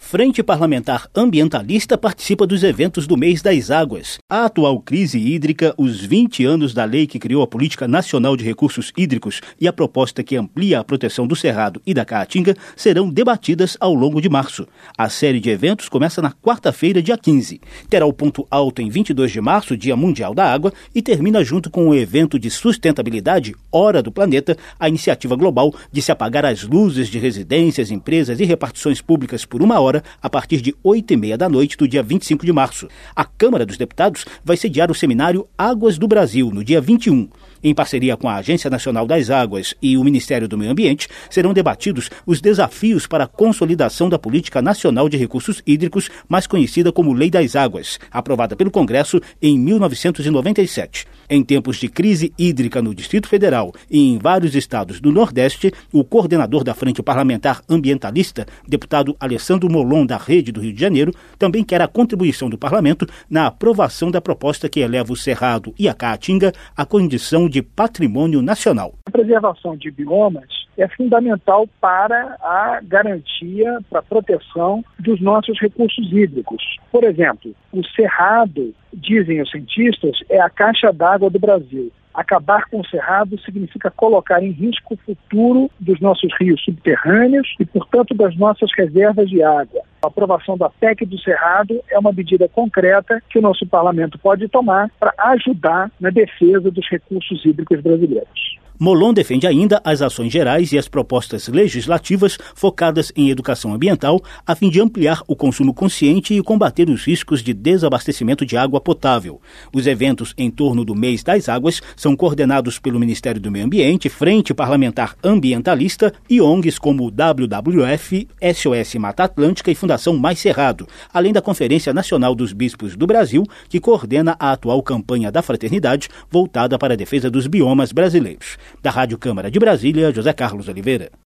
Frente Parlamentar Ambientalista participa dos eventos do Mês das Águas. A atual crise hídrica, os 20 anos da lei que criou a Política Nacional de Recursos Hídricos e a proposta que amplia a proteção do Cerrado e da Caatinga serão debatidas ao longo de março. A série de eventos começa na quarta-feira, dia 15. Terá o ponto alto em 22 de março, Dia Mundial da Água, e termina junto com o evento de sustentabilidade Hora do Planeta, a iniciativa global de se apagar as luzes de residências, empresas e repartições públicas por 1 hora a partir de 8h30 da noite do dia 25 de março. A Câmara dos Deputados vai sediar o seminário Águas do Brasil, no dia 21. Em parceria com a Agência Nacional das Águas e o Ministério do Meio Ambiente, serão debatidos os desafios para a consolidação da Política Nacional de Recursos Hídricos, mais conhecida como Lei das Águas, aprovada pelo Congresso em 1997. Em tempos de crise hídrica no Distrito Federal e em vários estados do Nordeste, o coordenador da Frente Parlamentar Ambientalista, deputado Alessandro Molon, da Rede do Rio de Janeiro, também quer a contribuição do Parlamento na aprovação da proposta que eleva o Cerrado e a Caatinga à condição de patrimônio nacional. A preservação de biomas é fundamental para a garantia, para a proteção dos nossos recursos hídricos. Por exemplo, o Cerrado, dizem os cientistas, é a caixa d'água do Brasil. Acabar com o Cerrado significa colocar em risco o futuro dos nossos rios subterrâneos e, portanto, das nossas reservas de água. A aprovação da PEC do Cerrado é uma medida concreta que o nosso parlamento pode tomar para ajudar na defesa dos recursos hídricos brasileiros. Molon defende ainda as ações gerais e as propostas legislativas focadas em educação ambiental, a fim de ampliar o consumo consciente e combater os riscos de desabastecimento de água potável. Os eventos em torno do Mês das Águas são coordenados pelo Ministério do Meio Ambiente, Frente Parlamentar Ambientalista e ONGs como o WWF, SOS Mata Atlântica e Fundação Mais Cerrado, além da Conferência Nacional dos Bispos do Brasil, que coordena a atual campanha da Fraternidade voltada para a defesa dos biomas brasileiros. Da Rádio Câmara de Brasília, José Carlos Oliveira.